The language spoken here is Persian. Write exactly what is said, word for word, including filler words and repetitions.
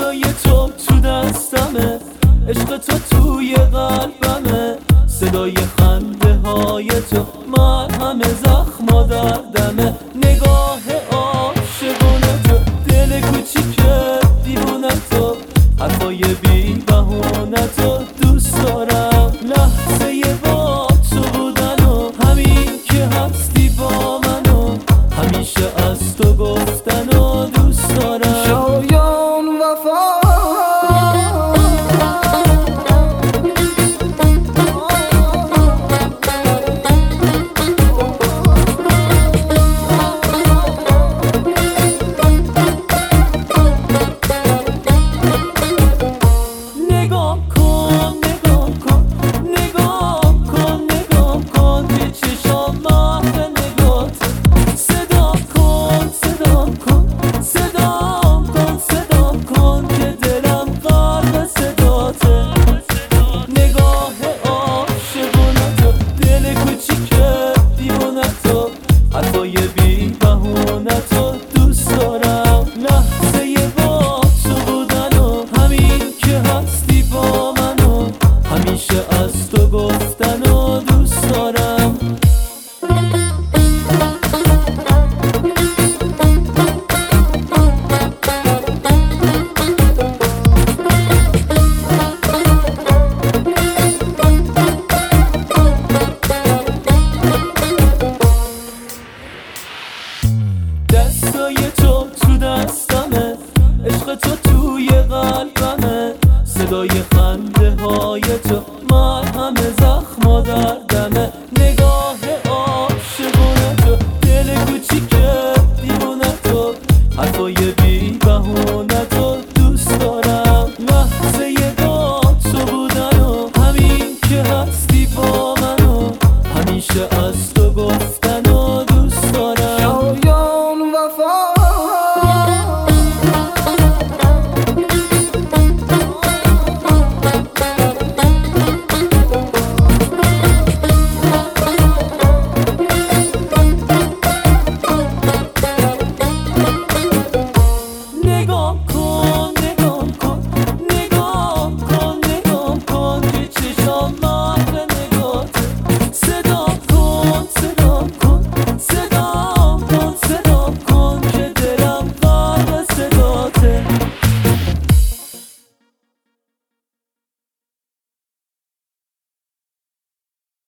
دستای تو تو دستمه، عشق تو توی قلبمه، صدای خنده های تو مرهم زخم و دردمه، نگاه عاشقونه تو، دل کوچیک دیوونه تو، حرفای بی بهونه تو دوست دارم، لحظه با تو بودن و همین که هستی با من و همیشه از تو گفتن و دوست دارم. شایان وفا حرفای بی بهونه تو دوست دارم، لحظه با تو بودن و همین که هستی با من و همیشه از تو گفتن و دوست دارم. دستای تو تو دستمه، عشق تو توی قلبمه، صدای خنده های تو مرهم زخم و دردمه، نگاه عاشقونه تو، دل کوچیک دیوونه تو، حرفای بی